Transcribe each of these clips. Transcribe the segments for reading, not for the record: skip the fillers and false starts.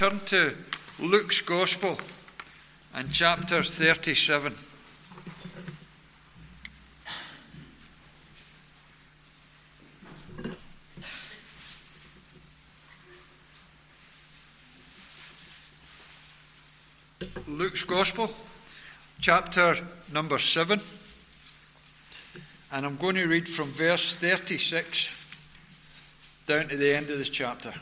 Turn to Luke's Gospel and chapter 37. Luke's Gospel, chapter number 7. And I'm going to read from verse 36 down to the end of this chapter.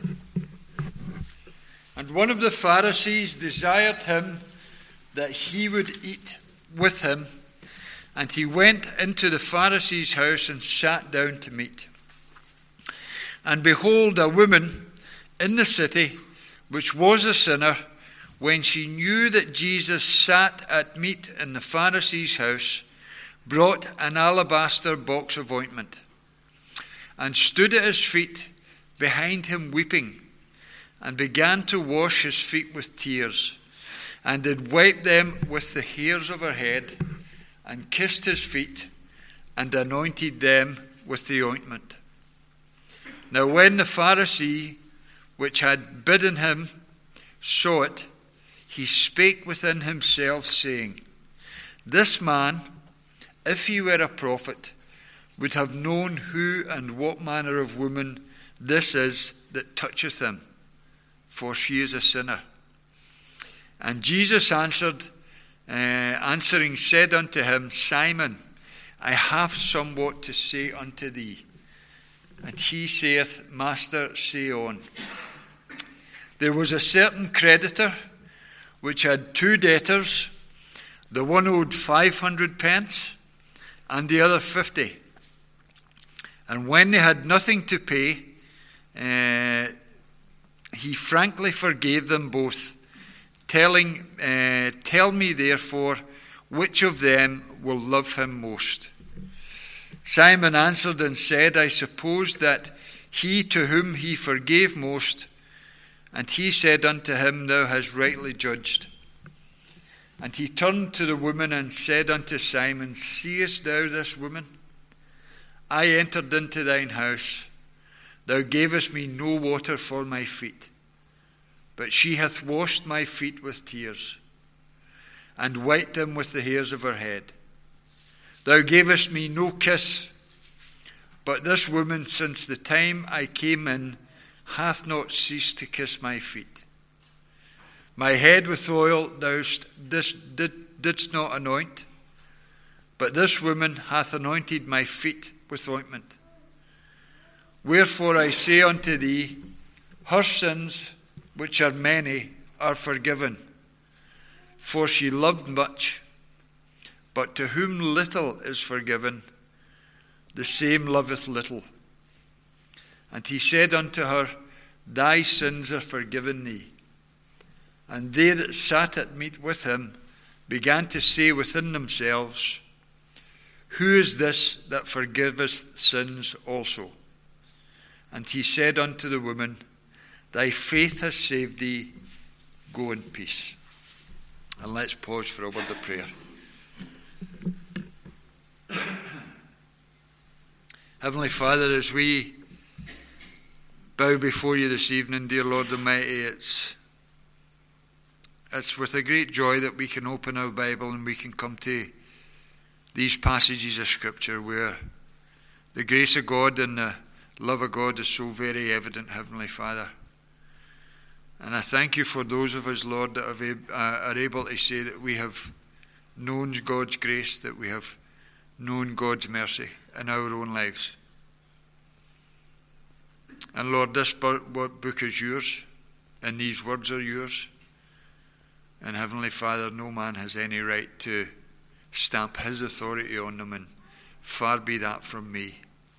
And one of the Pharisees desired him that he would eat with him. And he went into the Pharisee's house and sat down to meat. And behold, a woman in the city, which was a sinner, when she knew that Jesus sat at meat in the Pharisee's house, brought an alabaster box of ointment, and stood at his feet behind him weeping, and began to wash his feet with tears, and did wipe them with the hairs of her head, and kissed his feet, and anointed them with the ointment. Now when the Pharisee which had bidden him saw it, he spake within himself, saying, This man, if he were a prophet, would have known who and what manner of woman this is that toucheth him, for she is a sinner. And Jesus answering said unto him, Simon, I have somewhat to say unto thee. And he saith, Master, say on. There was a certain creditor which had two debtors. The one owed 500 pence, and the other 50. And when they had nothing to pay, he frankly forgave them both, telling, Tell me therefore, which of them will love him most? Simon answered and said, I suppose that he to whom he forgave most. And he said unto him, Thou hast rightly judged. And he turned to the woman and said unto Simon, Seest thou this woman? I entered into thine house. Thou gavest me no water for my feet, but she hath washed my feet with tears, and wiped them with the hairs of her head. Thou gavest me no kiss, but this woman, since the time I came in, hath not ceased to kiss my feet. My head with oil thou didst not anoint, but this woman hath anointed my feet with ointment. Wherefore I say unto thee, her sins, which are many, are forgiven, for she loved much. But to whom little is forgiven, the same loveth little. And he said unto her, Thy sins are forgiven thee. And they that sat at meat with him began to say within themselves, Who is this that forgiveth sins also? And he said unto the woman, Thy faith has saved thee, go in peace. And let's pause for a word of prayer. Heavenly Father, as we bow before you this evening, dear Lord Almighty, it's with a great joy that we can open our Bible and we can come to these passages of Scripture where the grace of God and the love of God is so very evident, Heavenly Father. And I thank you for those of us, Lord, that are able to say that we have known God's grace, that we have known God's mercy in our own lives. And Lord, this book is yours, and these words are yours. And Heavenly Father, no man has any right to stamp his authority on them, and far be that from me.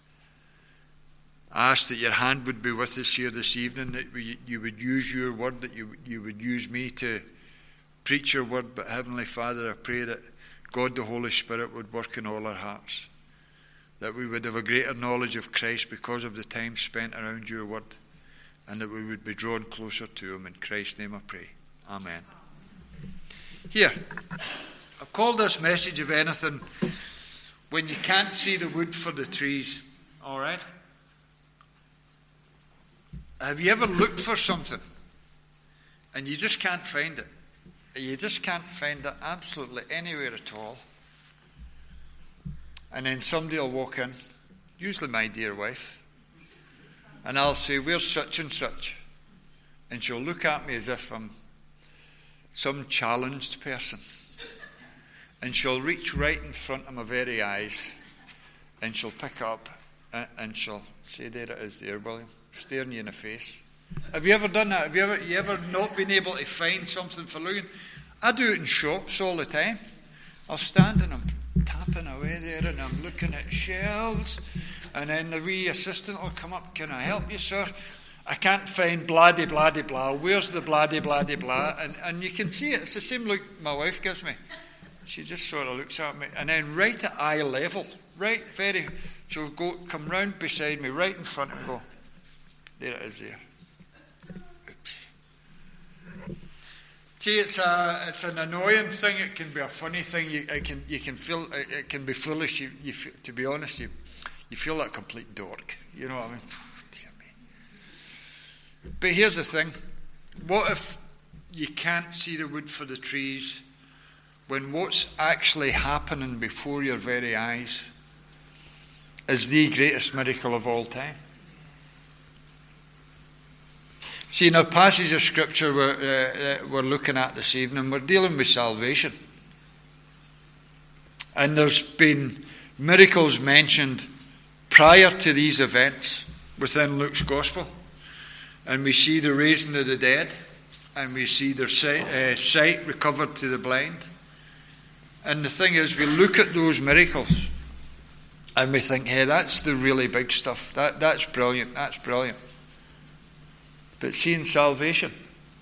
I ask that your hand would be with us here this evening, that you would use your word, that you would use me to preach your word. But Heavenly Father, I pray that God the Holy Spirit would work in all our hearts, that we would have a greater knowledge of Christ because of the time spent around your word, and that we would be drawn closer to him. In Christ's name I pray. Amen. Here, I've called this message of anything when you can't see the wood for the trees. All right? Have you ever looked for something and you just can't find it. You just can't find it absolutely anywhere at all. And then somebody will walk in, usually my dear wife, and I'll say, "Where's such and such?" And she'll look at me as if I'm some challenged person. And she'll reach right in front of my very eyes, and she'll pick up, and she'll say, "There it is there, William," staring you in the face. Have you ever done that? Have you ever not been able to find something for looking? I do it in shops all the time. I'll stand and I'm tapping away there, and I'm looking at shelves, and then the wee assistant will come up, "Can I help you, sir? I can't find blah-de, blah-de, blah. Where's the blah-de, blah-de, blah?" And you can see it. It's the same look my wife gives me. She just sort of looks at me, and then right at eye level, she'll come round beside me, right in front, and go, "There it is there." Oops. See, it's an annoying thing. It can be a funny thing. You can feel it can be foolish. To be honest, you feel like a complete dork. You know what I mean? Dear me. But here's the thing: what if you can't see the wood for the trees, when what's actually happening before your very eyes is the greatest miracle of all time? See, in our passage of Scripture we're looking at this evening, we're dealing with salvation. And there's been miracles mentioned prior to these events within Luke's Gospel. And we see the raising of the dead, and we see their sight recovered to the blind. And the thing is, we look at those miracles and we think, "Hey, that's the really big stuff. That's brilliant. That's brilliant." But seeing salvation,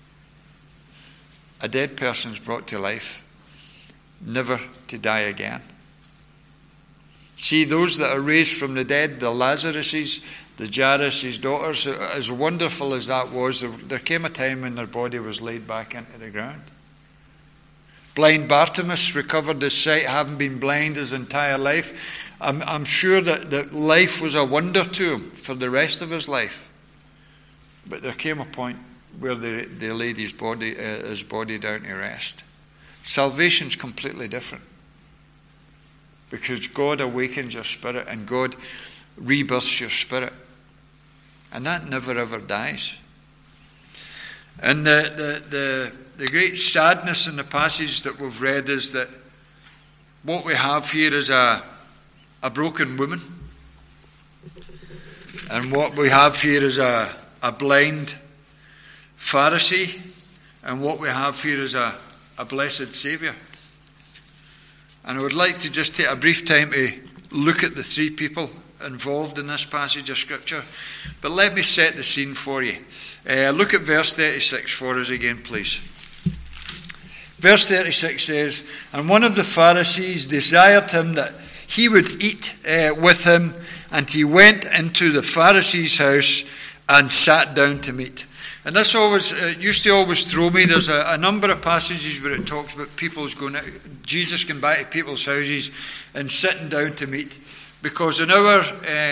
a dead person's brought to life, never to die again. See, those that are raised from the dead, the Lazaruses, the Jairus' daughters, as wonderful as that was, there came a time when their body was laid back into the ground. Blind Bartimaeus recovered his sight, having been blind his entire life. I'm sure that life was a wonder to him for the rest of his life. But there came a point where they laid his body down to rest. Salvation's completely different, because God awakens your spirit and God rebirths your spirit, and that never ever dies. And the great sadness in the passage that we've read is that what we have here is a broken woman, and what we have here is a blind Pharisee, and what we have here is a blessed Saviour. And I would like to just take a brief time to look at the three people involved in this passage of Scripture. But let me set the scene for you. Look at verse 36 for us again, please. Verse 36 says, "And one of the Pharisees desired him that he would eat with him, and he went into the Pharisee's house and sat down to meat." And this used to always throw me. There's a number of passages where it talks about Jesus going back to people's houses and sitting down to meat. Because in our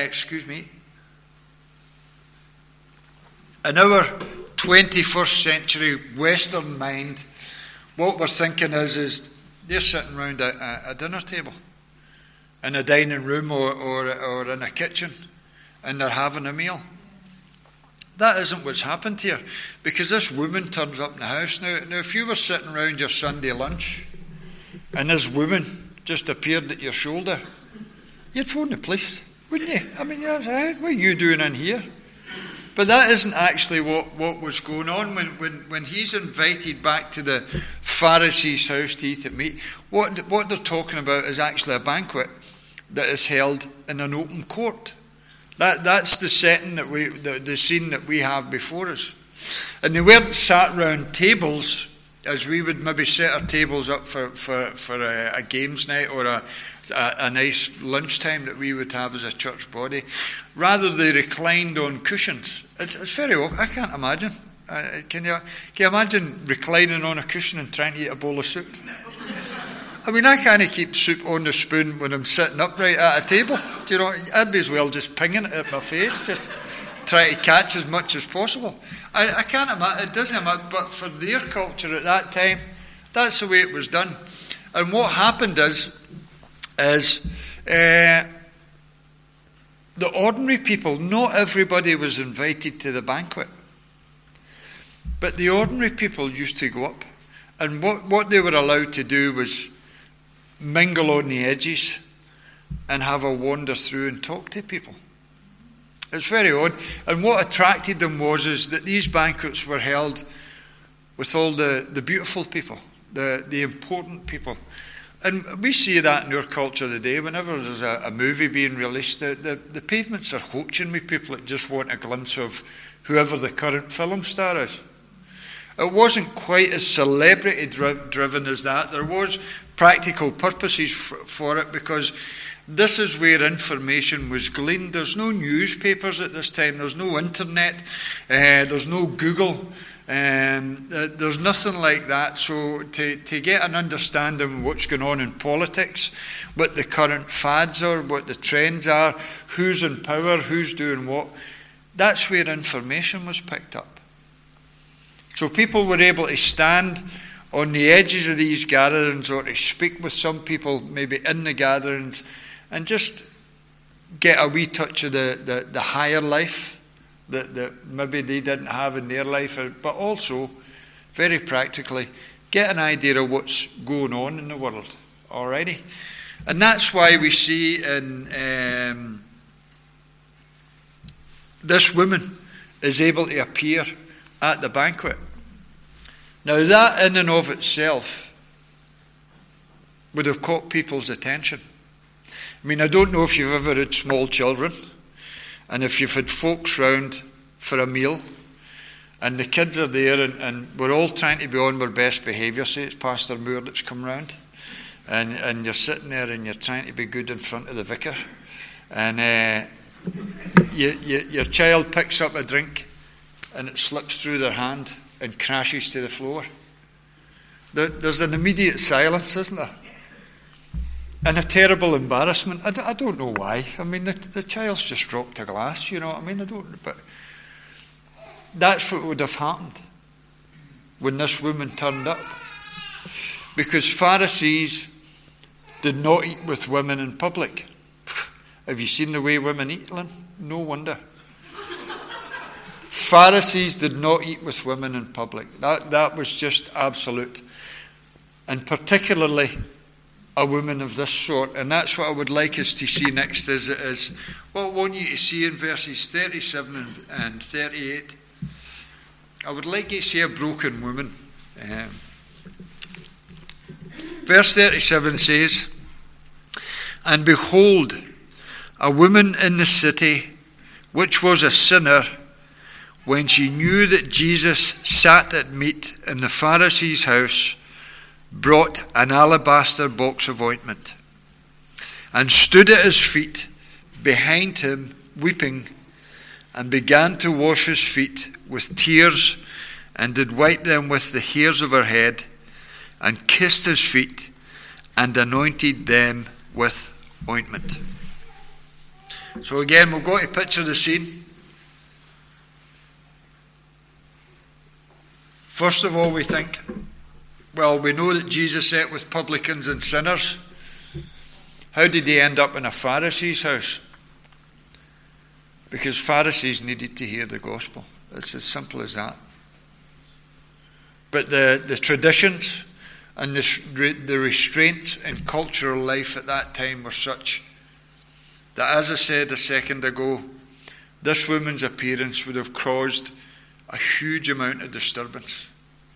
21st century Western mind, what we're thinking is they're sitting around a dinner table in a dining room or in a kitchen, and they're having a meal. That isn't what's happened here, because this woman turns up in the house. Now, if you were sitting around your Sunday lunch and this woman just appeared at your shoulder, you'd phone the police, wouldn't you? I mean, what are you doing in here? But that isn't actually what was going on when he's invited back to the Pharisee's house to eat at meat. What they're talking about is actually a banquet that is held in an open court. That's the setting the scene that we have before us. And they weren't sat round tables as we would maybe set our tables up for a games night or a nice lunchtime that we would have as a church body. Rather, they reclined on cushions. It's very awkward. I can't imagine. Can you imagine reclining on a cushion and trying to eat a bowl of soup? I mean, I can't keep soup on the spoon when I'm sitting upright at a table. Do you know, I'd be as well just pinging it at my face, just try to catch as much as possible. I can't imagine, it doesn't matter, but for their culture at that time, that's the way it was done. And what happened is the ordinary people, not everybody was invited to the banquet, but the ordinary people used to go up. And what they were allowed to do was mingle on the edges and have a wander through and talk to people. It's very odd. And what attracted them is that these banquets were held with all the beautiful people, the important people. And we see that in our culture today. Whenever there's a movie being released, the pavements are hoaching with people that just want a glimpse of whoever the current film star is. It wasn't quite as celebrity-driven as that. There was practical purposes for it, because this is where information was gleaned. There's no newspapers at this time. There's no internet. There's no Google. There's nothing like that. So to get an understanding of what's going on in politics, what the current fads are, what the trends are, who's in power, who's doing what, that's where information was picked up. So people were able to stand on the edges of these gatherings, or to speak with some people maybe in the gatherings, and just get a wee touch of the higher life that maybe they didn't have in their life, but also, very practically, get an idea of what's going on in the world already. And that's why we see in this woman is able to appear at the banquet. Now that in and of itself would have caught people's attention. I mean, I don't know if you've ever had small children, and if you've had folks round for a meal, and the kids are there, and we're all trying to be on our best behaviour. Say it's Pastor Moore that's come round, and you're sitting there and you're trying to be good in front of the vicar, and your child picks up a drink and it slips through their hand and crashes to the floor. There's an immediate silence, isn't there? And a terrible embarrassment. I don't know why. I mean, the child's just dropped a glass, you know what I mean? But that's what would have happened when this woman turned up. Because Pharisees did not eat with women in public. Have you seen the way women eat, Lynn? No wonder. Pharisees did not eat with women in public. That was just absolute. And particularly a woman of this sort. And that's what I would like us to see next is what I want you to see in verses 37 and 38. I would like you to see a broken woman. Verse 37 says, "And behold, a woman in the city, which was a sinner, when she knew that Jesus sat at meat in the Pharisee's house, brought an alabaster box of ointment, and stood at his feet behind him, weeping, and began to wash his feet with tears, and did wipe them with the hairs of her head, and kissed his feet, and anointed them with ointment." So again, we'll go to picture the scene. First of all, we think, well, we know that Jesus ate with publicans and sinners. How did he end up in a Pharisee's house? Because Pharisees needed to hear the gospel. It's as simple as that. But the traditions and the restraints in cultural life at that time were such that, as I said a second ago, this woman's appearance would have caused a huge amount of disturbance.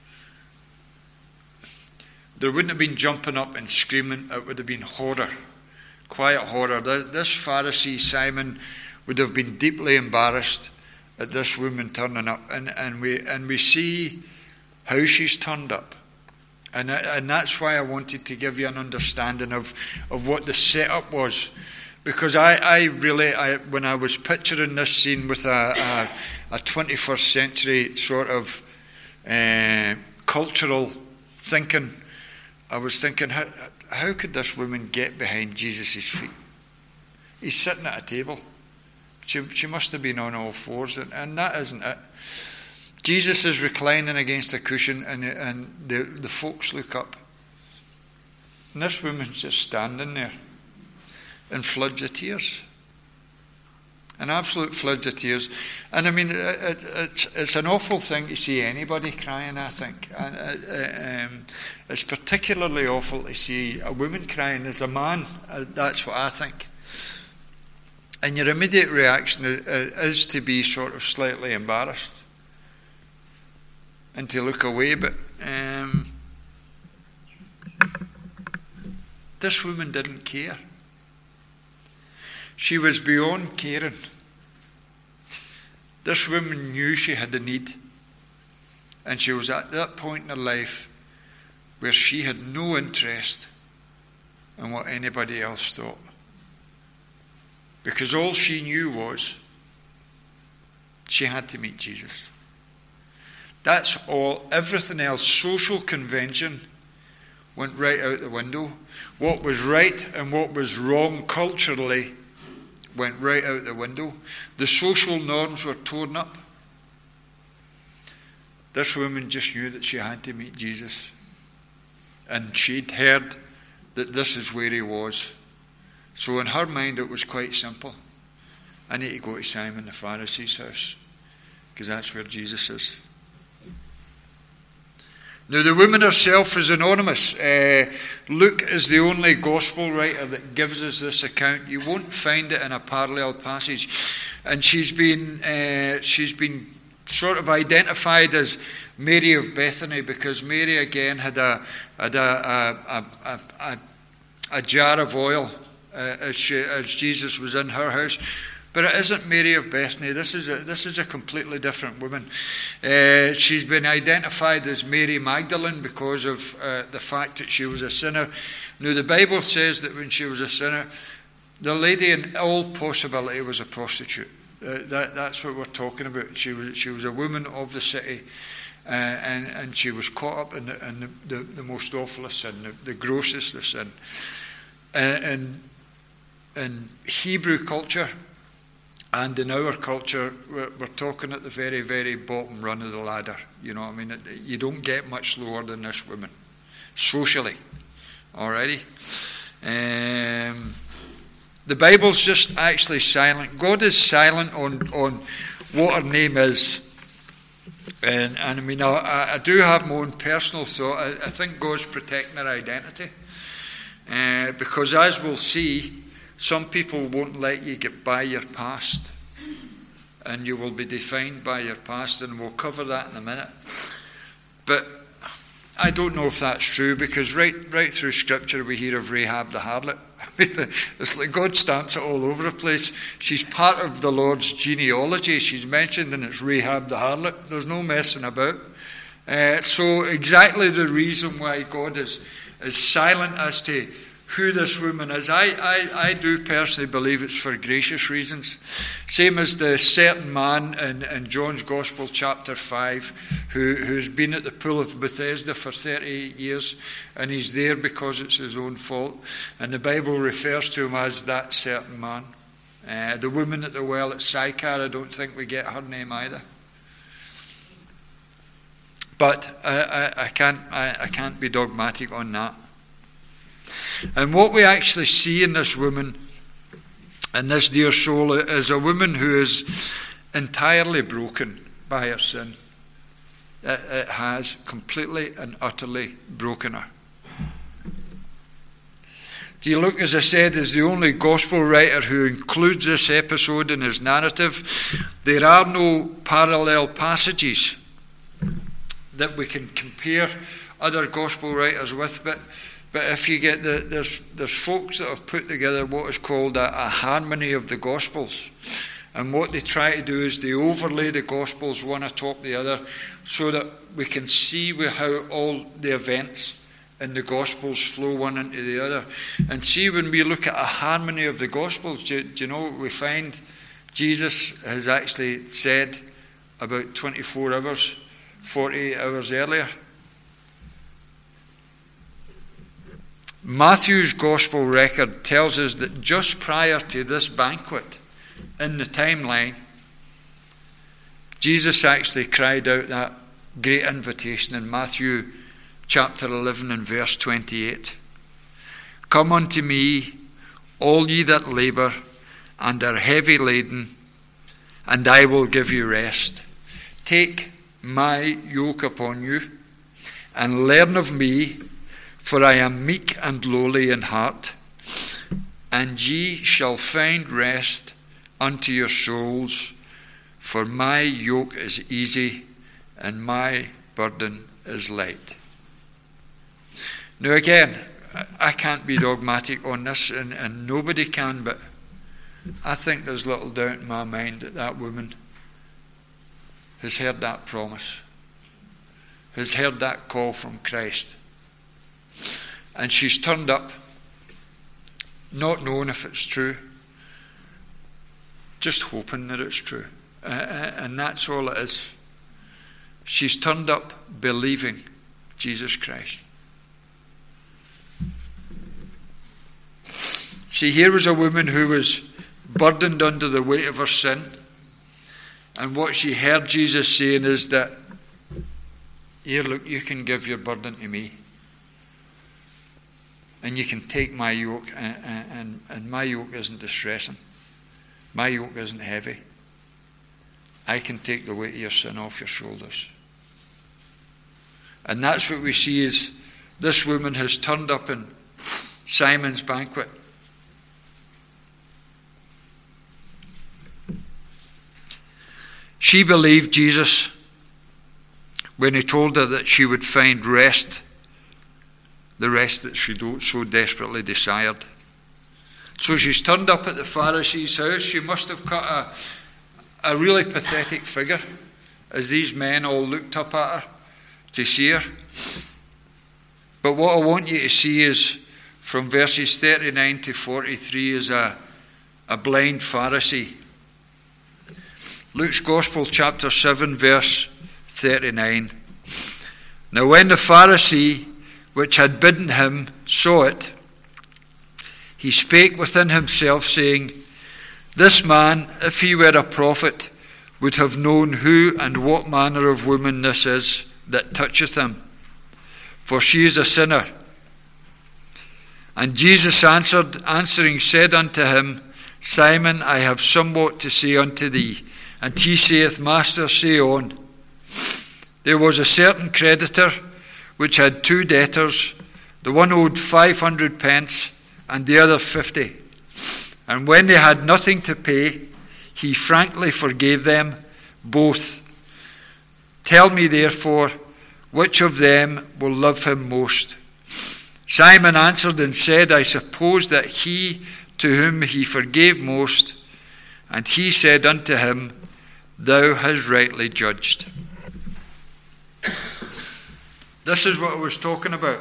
There wouldn't have been jumping up and screaming. It would have been horror, quiet horror. This Pharisee, Simon, would have been deeply embarrassed at this woman turning up. And we see how she's turned up. And that's why I wanted to give you an understanding of what the setup was. Because I really, when I was picturing this scene with a 21st century sort of cultural thinking, I was thinking, how could this woman get behind Jesus' feet? He's sitting at a table. She must have been on all fours, and that isn't it. Jesus is reclining against a cushion, and the folks look up. And this woman's just standing there in floods of tears. An absolute floods of tears. And I mean, it's an awful thing to see anybody crying, I think. And it's particularly awful to see a woman crying as a man. That's what I think. And your immediate reaction is to be sort of slightly embarrassed and to look away. But this woman didn't care. She was beyond caring. This woman knew she had a need, and she was at that point in her life where she had no interest in what anybody else thought. Because all she knew was she had to meet Jesus. That's all. Everything else, social convention, went right out the window. What was right and what was wrong culturally went right out the window. The social norms were torn up. This woman just knew that she had to meet Jesus. And she'd heard that this is where he was. So in her mind it was quite simple. I need to go to Simon the Pharisee's house, because that's where Jesus is. Now, the woman herself is anonymous. Luke is the only gospel writer that gives us this account. You won't find it in a parallel passage. And she's been sort of identified as Mary of Bethany, because Mary again had a jar of oil as Jesus was in her house. But it isn't Mary of Bethany. This is a completely different woman. She's been identified as Mary Magdalene because of the fact that she was a sinner. Now, the Bible says that when she was a sinner, the lady in all possibility was a prostitute. That's what we're talking about. She was a woman of the city, and she was caught up in the most awful of sin, the grossest of sin. In Hebrew culture, and in our culture, we're talking at the very, very bottom run of the ladder. You know what I mean? You don't get much lower than this woman, socially. Alrighty? The Bible's just actually silent. God is silent on what her name is. And I mean, I do have my own personal thought. I think God's protecting her identity. Because as we'll see, some people won't let you get by your past, and you will be defined by your past, and we'll cover that in a minute. But I don't know if that's true, because right through Scripture we hear of Rahab the harlot. I mean, it's like God stamps it all over the place. She's part of the Lord's genealogy. She's mentioned, and it's Rahab the harlot. There's no messing about. So exactly the reason why God is silent as to who this woman is. I do personally believe it's for gracious reasons. Same as the certain man in John's Gospel, chapter 5, who's been at the pool of Bethesda for 38 years, and he's there because it's his own fault. And the Bible refers to him as that certain man. The woman at the well at Sychar, I don't think we get her name either. But I can't be dogmatic on that. And what we actually see in this woman, in this dear soul, is a woman who is entirely broken by her sin. It has completely and utterly broken her. Luke, as I said, is the only gospel writer who includes this episode in his narrative. There are no parallel passages that we can compare other gospel writers with, but if you get there's folks that have put together what is called a harmony of the Gospels. And what they try to do is they overlay the Gospels one atop the other so that we can see how all the events in the Gospels flow one into the other. And see, when we look at a harmony of the Gospels, do you know what we find? Jesus has actually said about 24 hours, 48 hours earlier. Matthew's gospel record tells us that just prior to this banquet in the timeline, Jesus actually cried out that great invitation in Matthew chapter 11 and verse 28. Come unto me, all ye that labour and are heavy laden, and I will give you rest. Take my yoke upon you, and learn of me, for I am meek and lowly in heart, and ye shall find rest unto your souls, for my yoke is easy, and my burden is light. Now again, I can't be dogmatic on this, and nobody can, but I think there's little doubt in my mind that that woman has heard that promise, has heard that call from Christ. And she's turned up, not knowing if it's true, just hoping that it's true. And that's all it is. She's turned up believing Jesus Christ. See, here was a woman who was burdened under the weight of her sin. And what she heard Jesus saying is that, here, look, you can give your burden to me. And you can take my yoke, and my yoke isn't distressing. My yoke isn't heavy. I can take the weight of your sin off your shoulders. And that's what we see is this woman has turned up in Simon's banquet. She believed Jesus when he told her that she would find rest, the rest that she so desperately desired. So she's turned up at the Pharisee's house. She must have cut a really pathetic figure as these men all looked up at her to see her. But what I want you to see is from verses 39 to 43 is a blind Pharisee. Luke's Gospel, chapter 7, verse 39. Now when the Pharisee which had bidden him saw it, he spake within himself, saying, This man, if he were a prophet, would have known who and what manner of woman this is that toucheth him, for she is a sinner. And Jesus answering said unto him, Simon, I have somewhat to say unto thee. And he saith, Master, say on. There was a certain creditor which had 2 debtors. The one owed 500 pence, and the other 50. And when they had nothing to pay, he frankly forgave them both. Tell me therefore, which of them will love him most? Simon answered and said, I suppose that he to whom he forgave most. And he said unto him, Thou hast rightly judged. This is what I was talking about.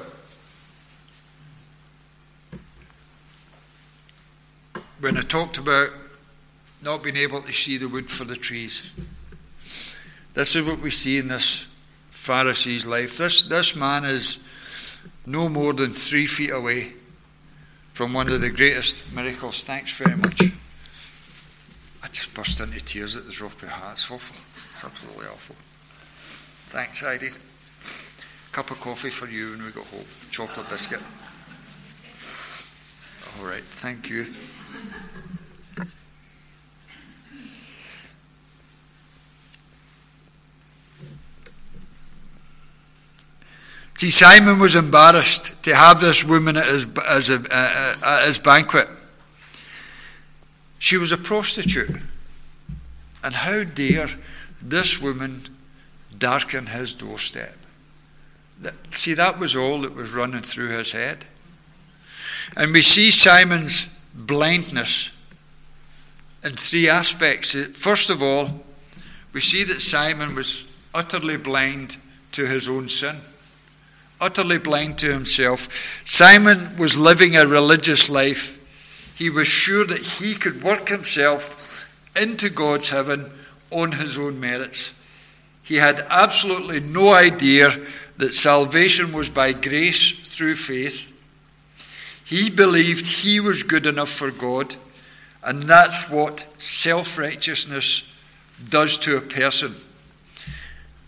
When I talked about not being able to see the wood for the trees. This is what we see in this Pharisee's life. This man is no more than 3 feet away from one of the greatest miracles. Thanks very much. I just burst into tears at the drop of a hat. It's awful. It's absolutely awful. Thanks, Heidi. Cup of coffee for you when we go home. Chocolate biscuit. All right, thank you. See, Simon was embarrassed to have this woman at his banquet. She was a prostitute. And how dare this woman darken his doorstep? See, that was all that was running through his head. And we see Simon's blindness in 3 aspects. First of all, we see that Simon was utterly blind to his own sin. Utterly blind to himself. Simon was living a religious life. He was sure that he could work himself into God's heaven on his own merits. He had absolutely no idea that salvation was by grace through faith. He believed he was good enough for God, and that's what self-righteousness does to a person.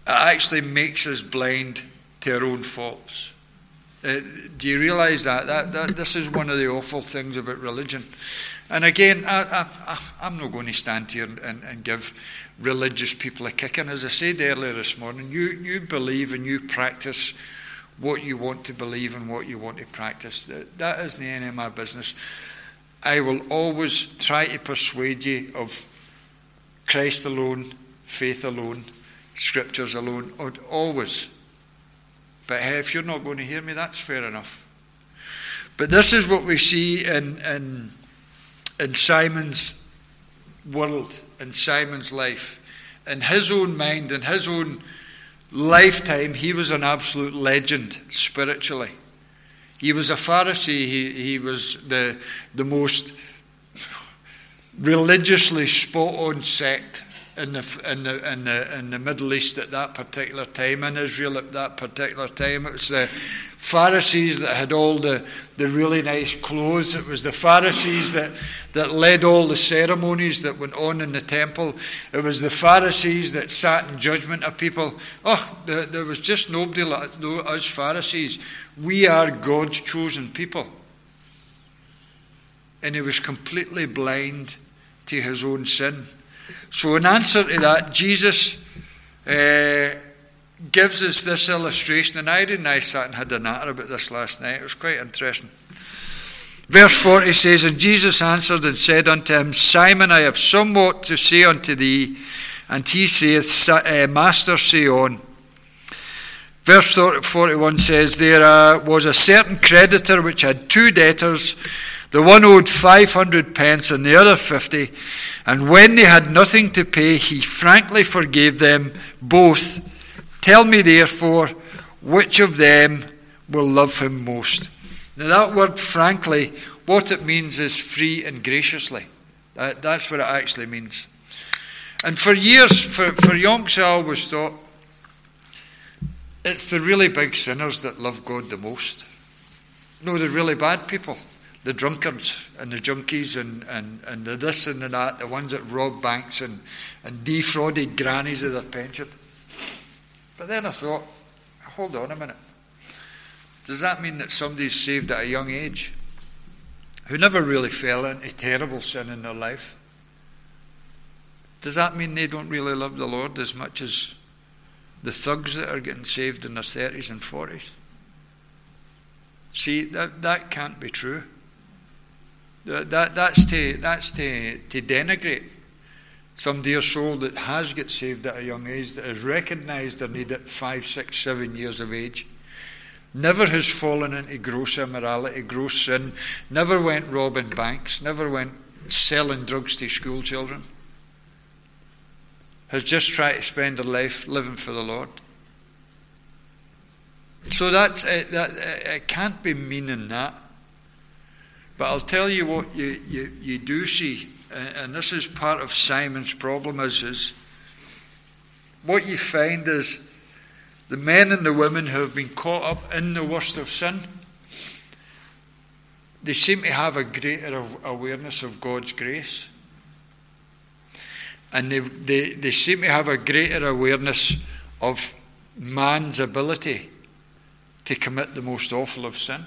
actually makes us blind to our own faults. Do you realise that this is one of the awful things about religion? And again, I'm not going to stand here and give religious people a kicking. As I said earlier this morning, you believe and you practice what you want to believe and what you want to practice. That isn't any of my business. I will always try to persuade you of Christ alone, faith alone, Scriptures alone, always. But hey, if you're not going to hear me, that's fair enough. But this is what we see in Simon's world, in Simon's life. In his own mind, in his own lifetime, he was an absolute legend spiritually. He was a Pharisee. He was the most religiously spot-on sect in the Middle East at that particular time, in Israel at that particular time. It was the Pharisees that had all the really nice clothes. It was the Pharisees that led all the ceremonies that went on in the temple. It was the Pharisees that sat in judgment of people. There was just nobody like us Pharisees. We are God's chosen people. And he was completely blind to his own sin. So in answer to that, Jesus gives us this illustration. And Irene and I sat and had a natter about this last night. It was quite interesting. Verse 40 says, And Jesus answered and said unto him, Simon, I have somewhat to say unto thee. And he saith, Master, say on. Verse 41 says, There was a certain creditor which had 2 debtors. The one owed 500 pence and the other 50. And when they had nothing to pay, he frankly forgave them both. Tell me therefore, which of them will love him most? Now that word frankly, what it means is free and graciously. That's what it actually means. And for years, for yonks, I always thought, it's the really big sinners that love God the most. No, the really bad people. The drunkards and the junkies and the this and the that, the ones that robbed banks and defrauded grannies of their pension. But then I thought, hold on a minute. Does that mean that somebody's saved at a young age who never really fell into terrible sin in their life? Does that mean they don't really love the Lord as much as the thugs that are getting saved in their 30s and 40s? See, that can't be true. That's to denigrate some dear soul that has got saved at a young age, that has recognised their need at 5, 6, 7 years of age, never has fallen into gross immorality, gross sin, never went robbing banks, never went selling drugs to school children, has just tried to spend their life living for the Lord. So it can't be meaning that. But I'll tell you what you do see, and this is part of Simon's problem, is what you find is the men and the women who have been caught up in the worst of sin, they seem to have a greater awareness of God's grace. And they seem to have a greater awareness of man's ability to commit the most awful of sin.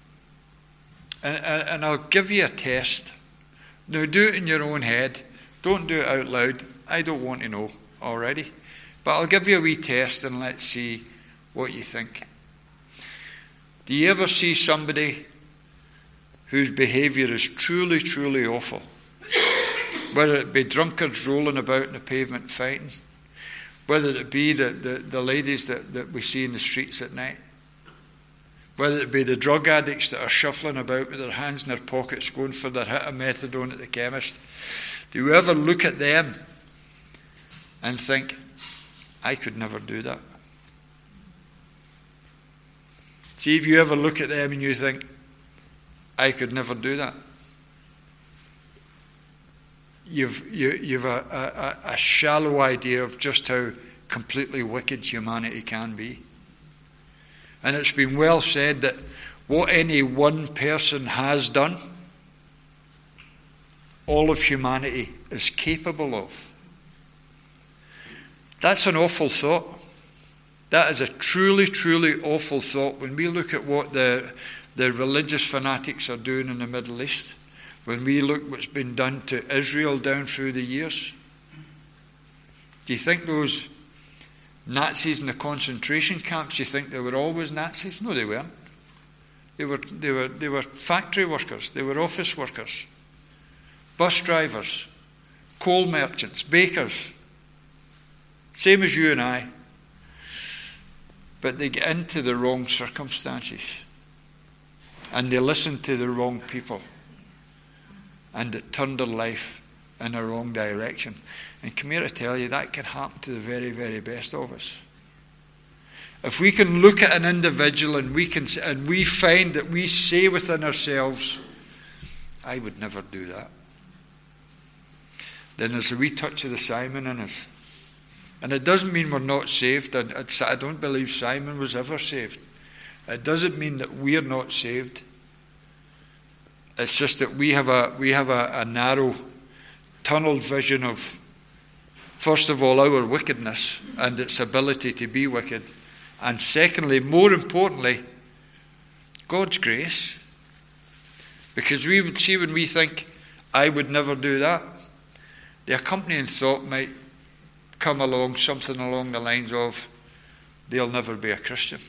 And I'll give you a test. Now do it in your own head. Don't do it out loud. I don't want to know already. But I'll give you a wee test and let's see what you think. Do you ever see somebody whose behaviour is truly, truly awful? Whether it be drunkards rolling about in the pavement fighting, whether it be the ladies that we see in the streets at night, whether it be the drug addicts that are shuffling about with their hands in their pockets going for their hit of methadone at the chemist. Do you ever look at them and think, I could never do that? See, if you ever look at them and you think, I could never do that, you've a shallow idea of just how completely wicked humanity can be. And it's been well said that what any one person has done, all of humanity is capable of. That's an awful thought. That is a truly, truly awful thought when we look at what the religious fanatics are doing in the Middle East, when we look what's been done to Israel down through the years. Do you think those Nazis in the concentration camps, do you think they were always Nazis? No, they weren't. They were factory workers, they were office workers, bus drivers, coal merchants, bakers, same as you and I. But they get into the wrong circumstances and they listen to the wrong people and it turned their life in the wrong direction. And come here to tell you, that can happen to the very, very best of us. If we can look at an individual and we find that we say within ourselves, I would never do that, then there's a wee touch of the Simon in us. And it doesn't mean we're not saved. I don't believe Simon was ever saved. It doesn't mean that we're not saved. It's just that we have a narrow, tunneled vision of, first of all, our wickedness and its ability to be wicked. And secondly, more importantly, God's grace. Because we would see when we think, I would never do that, the accompanying thought might come along, something along the lines of, they'll never be a Christian.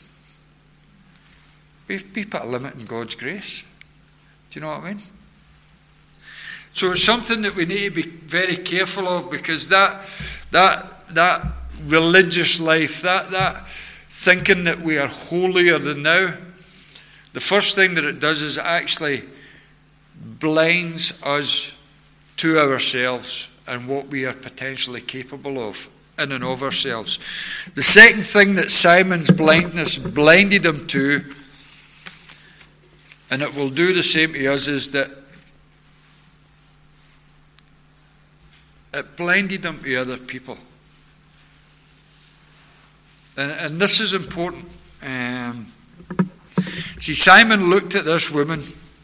We put a limit in God's grace. Do you know what I mean? So it's something that we need to be very careful of, because that religious life, that thinking that we are holier than thou, the first thing that it does is it actually blinds us to ourselves and what we are potentially capable of in and of ourselves. The second thing that Simon's blindness blinded him to, and it will do the same to us, is that it blinded him to other people. And this is important. See, Simon looked at this woman,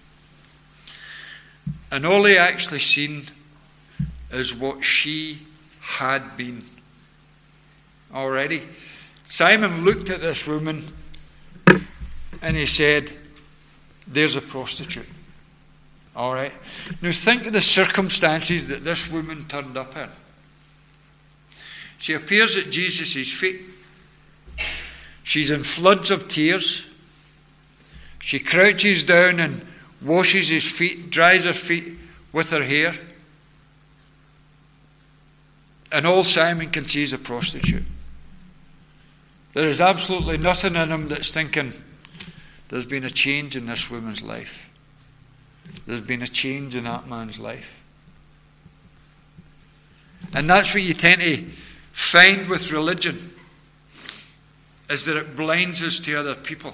and all he actually seen is what she had been already. Simon looked at this woman and he said, there's a prostitute. All right. Now think of the circumstances that this woman turned up in. She appears at Jesus' feet. She's in floods of tears. She crouches down and washes his feet, dries her feet with her hair. And all Simon can see is a prostitute. There is absolutely nothing in him that's thinking, there's been a change in this woman's life. There's been a change in that man's life. And that's what you tend to find with religion, is that it blinds us to other people.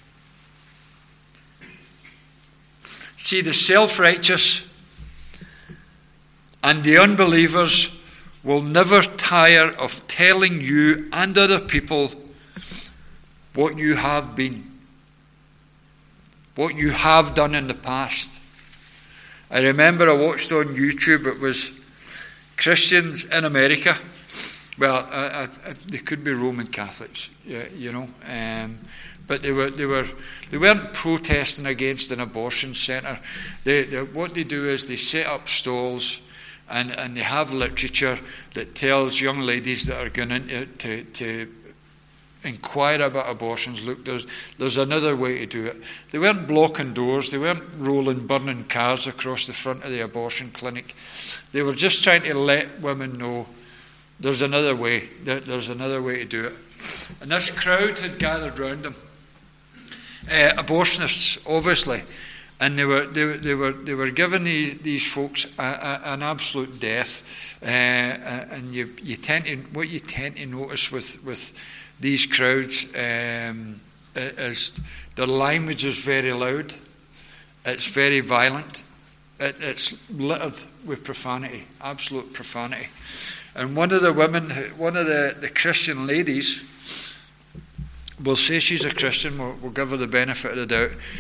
See, the self-righteous and the unbelievers will never tire of telling you and other people what you have been, what you have done in the past. I remember I watched on YouTube, it was Christians in America. Well, they could be Roman Catholics, you know, but they weren't protesting against an abortion centre. What they do is they set up stalls, and they have literature that tells young ladies that are going to inquire about abortions, look, there's another way to do it. They weren't blocking doors, they weren't rolling burning cars across the front of the abortion clinic. They were just trying to let women know there's another way, there's another way to do it. And this crowd had gathered round them, abortionists obviously, and they were giving these folks an absolute death. And you tend to notice with these crowds is their language is very loud, it's very violent, it's littered with profanity, absolute profanity. And one of the women, one of the Christian ladies, we'll say she's a Christian, we'll give her the benefit of the doubt,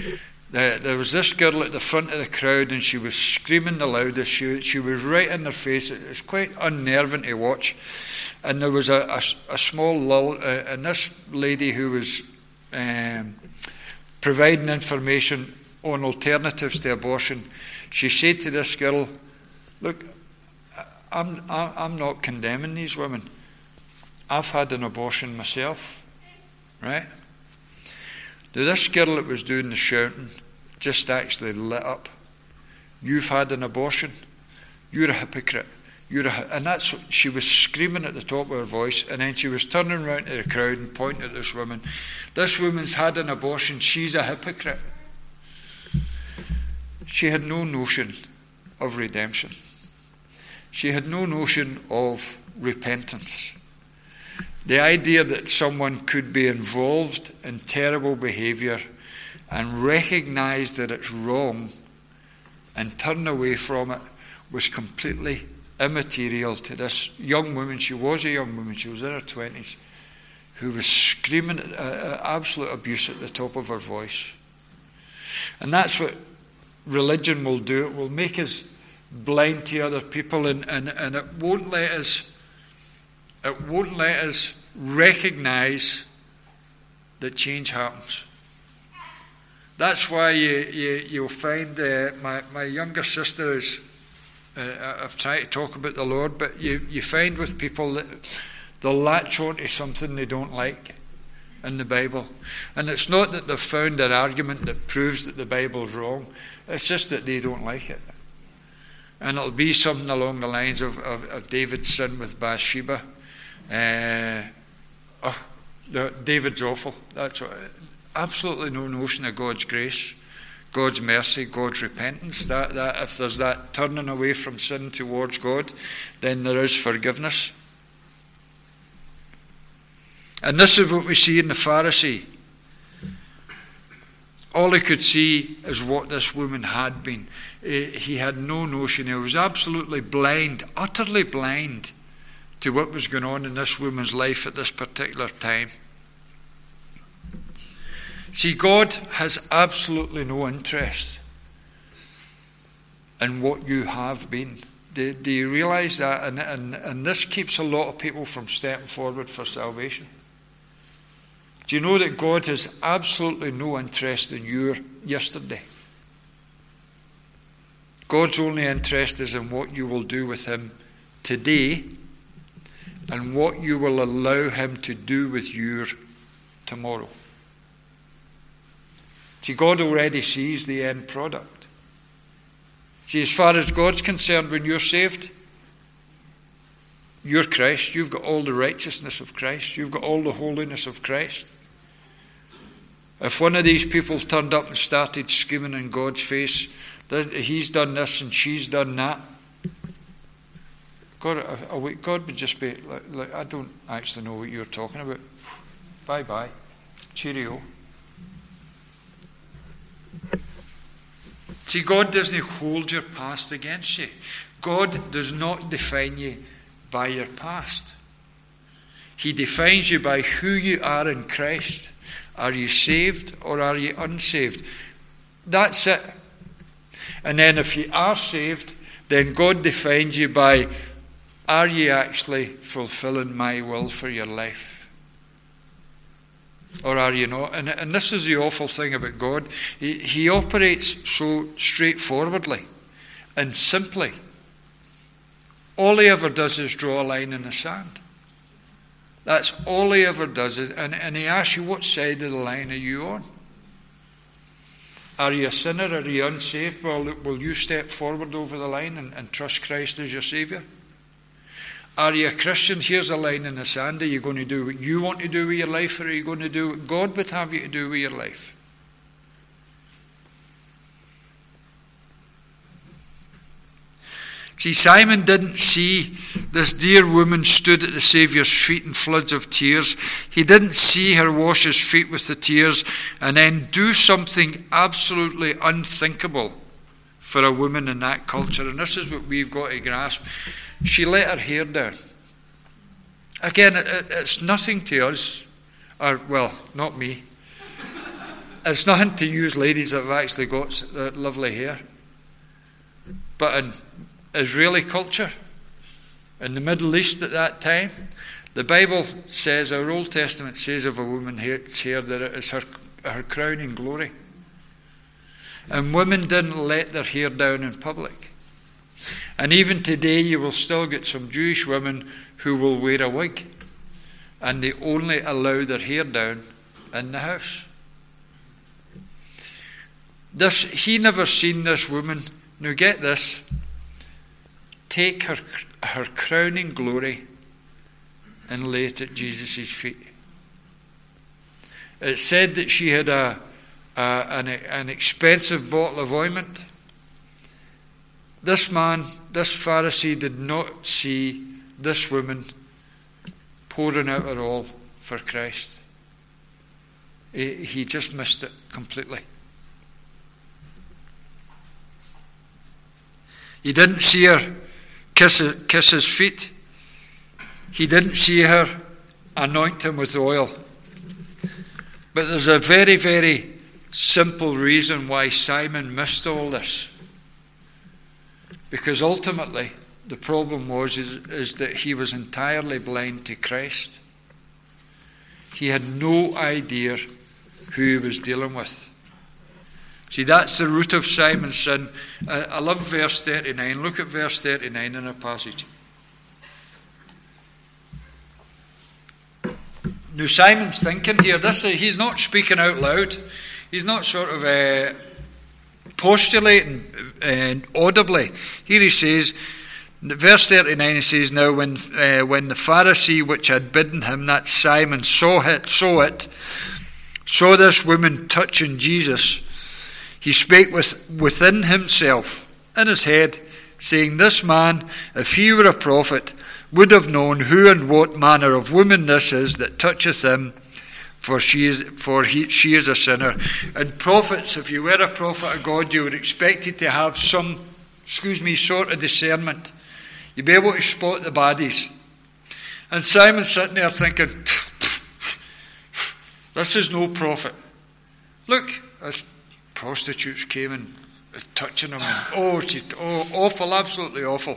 There was this girl at the front of the crowd, and she was screaming the loudest. She was right in their face. It was quite unnerving to watch. And there was a small lull, and this lady who was providing information on alternatives to abortion, she said to this girl, "Look, I'm not condemning these women. I've had an abortion myself, right?" Now, this girl that was doing the shouting just actually lit up. "You've had an abortion. You're a hypocrite. And that's what she was screaming at the top of her voice, and then she was turning around to the crowd and pointing at this woman. "This woman's had an abortion. She's a hypocrite." She had no notion of redemption. She had no notion of repentance. The idea that someone could be involved in terrible behavior and recognize that it's wrong and turn away from it was completely immaterial to this young woman. She was a young woman, she was in her 20s, who was screaming absolute abuse at the top of her voice. And that's what religion will do. It will make us blind to other people, and it won't let us recognize that change happens. That's why you'll find my younger sister is. I've tried to talk about the Lord, but you find with people that they'll latch on to something they don't like in the Bible. And it's not that they've found an argument that proves that the Bible's wrong. It's just that they don't like it. And it'll be something along the lines of David's sin with Bathsheba. David's awful. That's what, absolutely no notion of God's grace, God's mercy, God's repentance. That if there's that turning away from sin towards God, then there is forgiveness. And this is what we see in the Pharisee. All he could see is what this woman had been. He had no notion. He was absolutely blind, utterly blind to what was going on in this woman's life at this particular time. See, God has absolutely no interest in what you have been. Do you realize that? And this keeps a lot of people from stepping forward for salvation. Do you know that God has absolutely no interest in your yesterday? God's only interest is in what you will do with him today and what you will allow him to do with your tomorrow. See, God already sees the end product. See, as far as God's concerned, when you're saved, you're Christ. You've got all the righteousness of Christ. You've got all the holiness of Christ. If one of these people turned up and started screaming in God's face that he's done this and she's done that, God would just be like, I don't actually know what you're talking about. Bye-bye. Cheerio. See, God doesn't hold your past against you. God does not define you by your past. He defines you by who you are in Christ. Are you saved or are you unsaved? That's it. And then if you are saved, then God defines you by, are you actually fulfilling my will for your life? Or are you not? And this is the awful thing about God. He operates so straightforwardly and simply. All he ever does is draw a line in the sand. That's all he ever does. And he asks you, what side of the line are you on? Are you a sinner? Are you unsaved? Well, will you step forward over the line and trust Christ as your Saviour? Are you a Christian? Here's a line in the sand. Are you going to do what you want to do with your life, or are you going to do what God would have you to do with your life? See, Simon didn't see this dear woman stood at the Saviour's feet in floods of tears. He didn't see her wash his feet with the tears and then do something absolutely unthinkable for a woman in that culture. And this is what we've got to grasp. She let her hair down. Again, it's nothing to us. Or, well, not me. it's nothing to use ladies that have actually got lovely hair. But in Israeli culture, in the Middle East at that time, the Bible says, our Old Testament says of a woman's hair that it is her crowning glory. And women didn't let their hair down in public. And even today you will still get some Jewish women who will wear a wig, and they only allow their hair down in the house. He never seen this woman, now get this, take her crowning glory and lay it at Jesus' feet. It said that she had an expensive bottle of ointment. This man, this Pharisee, did not see this woman pouring out her all for Christ. He just missed it completely. He didn't see her kiss his feet. He didn't see her anoint him with oil. But there's a very, very simple reason why Simon missed all this. Because ultimately, the problem is that he was entirely blind to Christ. He had no idea who he was dealing with. See, that's the root of Simon's sin. I love verse 39. Look at verse 39 in our passage. Now, Simon's thinking here, he's not speaking out loud. He's not sort of postulating audibly. Here he says, verse 39, he says, now when the Pharisee which had bidden him, that Simon, saw this woman touching Jesus, he spake within himself, in his head, saying, this man, if he were a prophet, would have known who and what manner of woman this is that toucheth him, for she is a sinner. And prophets, if you were a prophet of God, you were expected to have some, sort of discernment. You'd be able to spot the baddies. And Simon's sitting there thinking, this is no prophet. Look, this prostitutes came and touching him. And, awful, absolutely awful.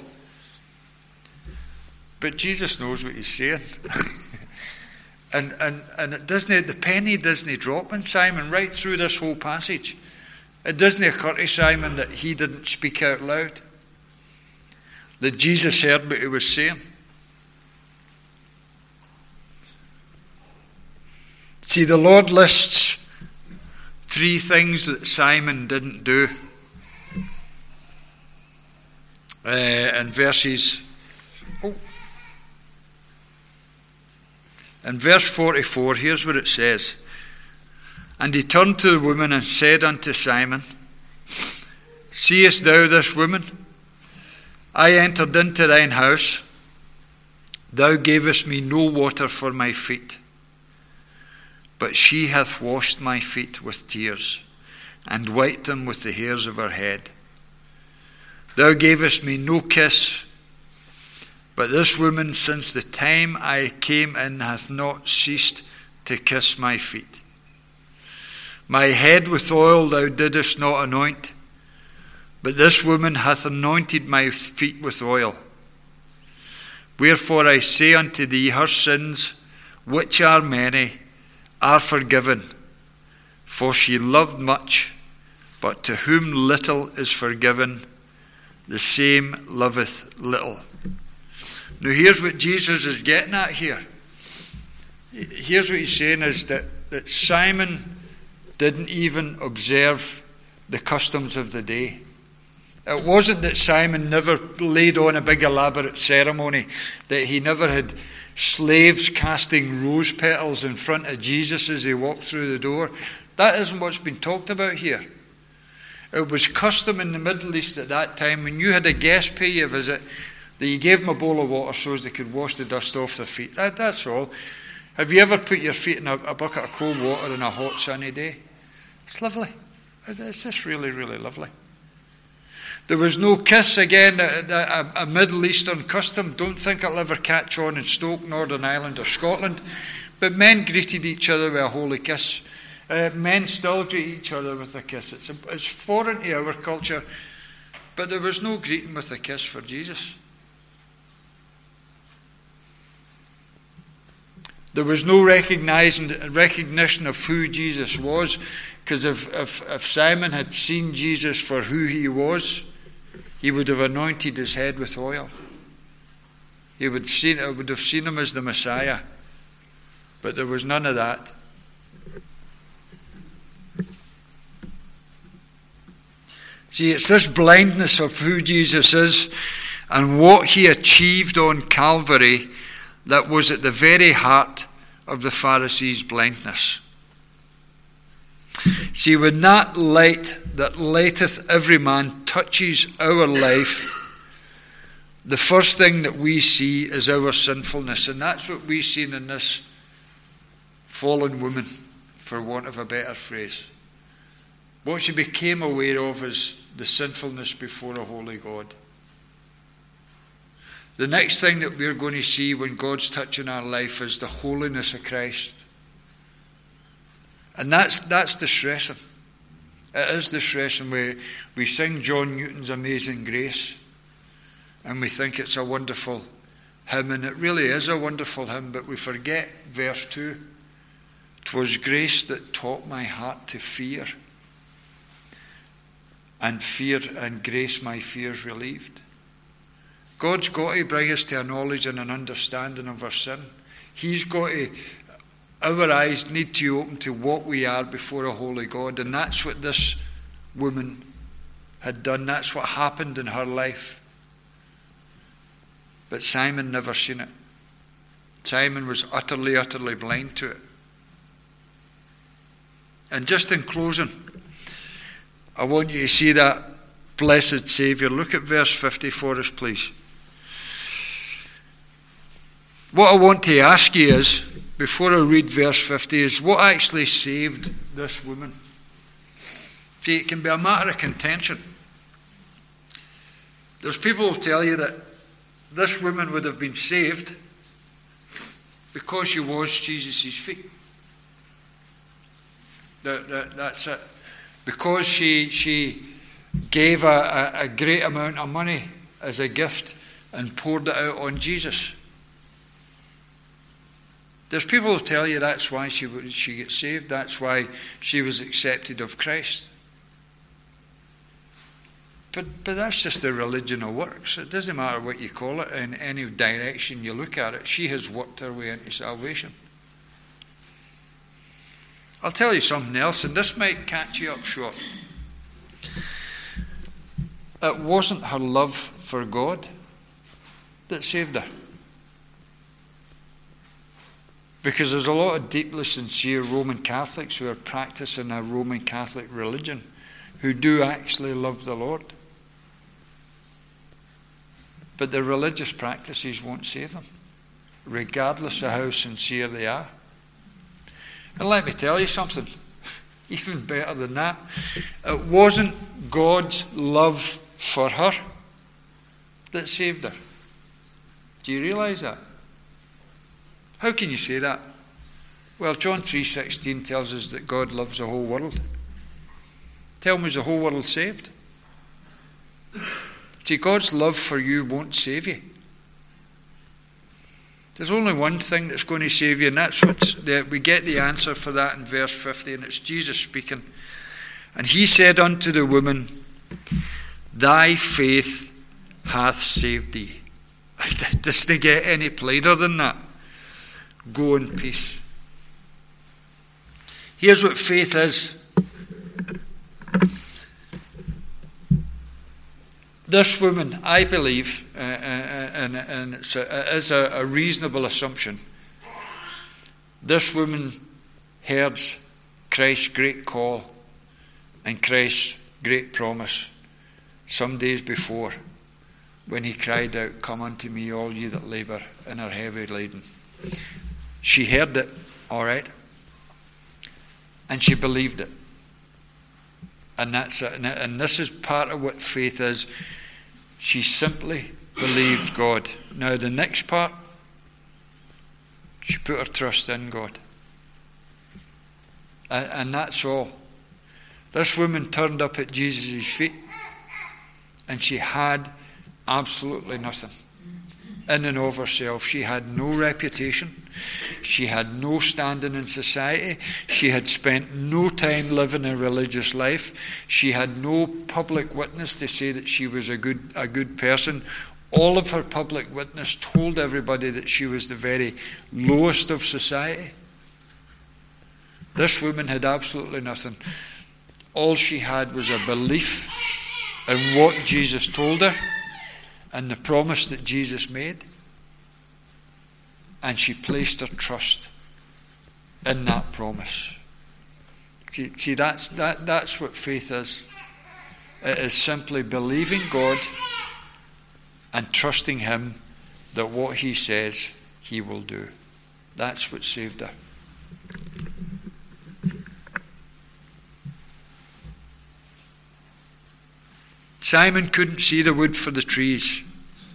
But Jesus knows what he's saying. and it doesn't, the penny doesn't drop in Simon right through this whole passage. It doesn't occur to Simon that he didn't speak out loud, that Jesus heard what he was saying. See, the Lord lists 3 things that Simon didn't do. In verse 44, here's what it says. And he turned to the woman and said unto Simon, seest thou this woman? I entered into thine house. Thou gavest me no water for my feet, but she hath washed my feet with tears, and wiped them with the hairs of her head. Thou gavest me no kiss, but this woman, since the time I came in, hath not ceased to kiss my feet. My head with oil thou didst not anoint, but this woman hath anointed my feet with oil. Wherefore I say unto thee, her sins, which are many, are forgiven. For she loved much, but to whom little is forgiven, the same loveth little. Now here's what Jesus is getting at here. Here's what he's saying is that Simon didn't even observe the customs of the day. It wasn't that Simon never laid on a big elaborate ceremony, that he never had slaves casting rose petals in front of Jesus as he walked through the door. That isn't what's been talked about here. It was custom in the Middle East at that time, when you had a guest pay you a visit, that you gave them a bowl of water so as they could wash the dust off their feet. That's all. Have you ever put your feet in a bucket of cold water on a hot sunny day? It's lovely. It's just really, really lovely. There was no kiss, again, a Middle Eastern custom. Don't think it'll ever catch on in Stoke, Northern Ireland or Scotland. But men greeted each other with a holy kiss. Men still greet each other with a kiss. It's foreign to our culture, but there was no greeting with a kiss for Jesus. There was no recognition of who Jesus was, because if Simon had seen Jesus for who he was, he would have anointed his head with oil. He would have seen him as the Messiah. But there was none of that. See, it's this blindness of who Jesus is and what he achieved on Calvary that was at the very heart of the Pharisees' blindness. See, when that light that lighteth every man touches our life, the first thing that we see is our sinfulness. And that's what we've seen in this fallen woman, for want of a better phrase. What she became aware of is the sinfulness before a holy God. The next thing that we're going to see when God's touching our life is the holiness of Christ. And that's distressing. It is distressing. We sing John Newton's Amazing Grace, and we think it's a wonderful hymn, and it really is a wonderful hymn, but we forget verse 2. 'Twas grace that taught my heart to fear, and grace my fears relieved. God's got to bring us to a knowledge and an understanding of our sin. Our eyes need to open to what we are before a holy God, and that's what this woman had done. That's what happened in her life. But Simon never seen it. Simon was utterly, utterly blind to it. And just in closing, I want you to see that blessed Saviour. Look at verse 50 for us, please. What I want to ask you is, before I read verse 50, is what actually saved this woman? See, it can be a matter of contention. There's people who tell you that this woman would have been saved because she washed Jesus' feet. That's it. Because she gave a great amount of money as a gift and poured it out on Jesus. There's people who tell you that's why she gets saved. That's why she was accepted of Christ. But that's just the religion of works. It doesn't matter what you call it, in any direction you look at it. She has worked her way into salvation. I'll tell you something else, and this might catch you up short. It wasn't her love for God that saved her. Because there's a lot of deeply sincere Roman Catholics who are practicing a Roman Catholic religion who do actually love the Lord. But their religious practices won't save them, regardless of how sincere they are. And let me tell you something, even better than that. It wasn't God's love for her that saved her. Do you realise that? How can you say that? Well, John 3:16 tells us that God loves the whole world. Tell me, is the whole world saved? See, God's love for you won't save you. There's only one thing that's going to save you, and we get the answer for that in verse 50, and it's Jesus speaking. And he said unto the woman, thy faith hath saved thee. It doesn't get any plainer than that. Go in peace. Here's what faith is. This woman, I believe, and it is a reasonable assumption, this woman heard Christ's great call and Christ's great promise some days before, when he cried out, come unto me, all ye that labour and are heavy laden. She heard it, all right, and she believed it. And that's it. And this is part of what faith is. She simply believed God. Now the next part, she put her trust in God. And that's all. This woman turned up at Jesus' feet, and she had absolutely nothing in and of herself. She had no reputation. She had no standing in society. She had spent no time living a religious life. She had no public witness to say that she was a good person. All of her public witness told everybody that she was the very lowest of society. This woman had absolutely nothing. All she had was a belief in what Jesus told her and the promise that Jesus made. And she placed her trust in that promise. See, that's what faith is. It is simply believing God and trusting Him that what He says He will do. That's what saved her. Simon couldn't see the wood for the trees.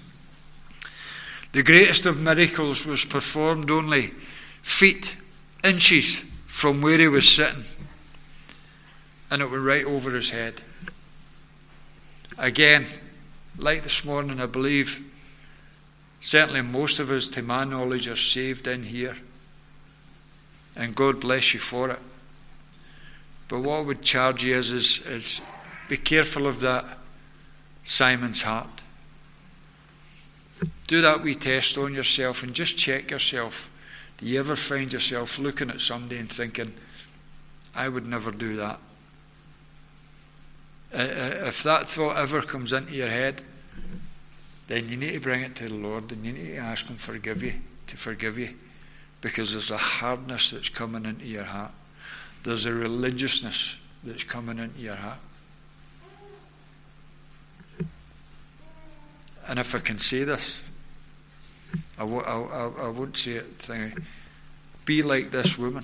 The greatest of miracles was performed only feet, inches from where he was sitting, and it went right over his head. Again, like this morning, I believe certainly most of us, to my knowledge, are saved in here, and God bless you for it. But what I would charge you is be careful of that Simon's heart. Do that wee test on yourself and just check yourself. Do you ever find yourself looking at somebody and thinking, I would never do that? If that thought ever comes into your head, then you need to bring it to the Lord and you need to ask Him to forgive you, because there's a hardness that's coming into your heart. There's a religiousness that's coming into your heart. And if I can say this, I won't say it. Be like this woman.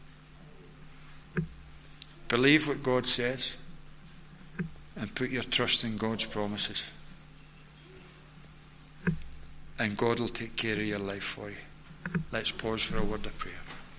Believe what God says and put your trust in God's promises. And God will take care of your life for you. Let's pause for a word of prayer.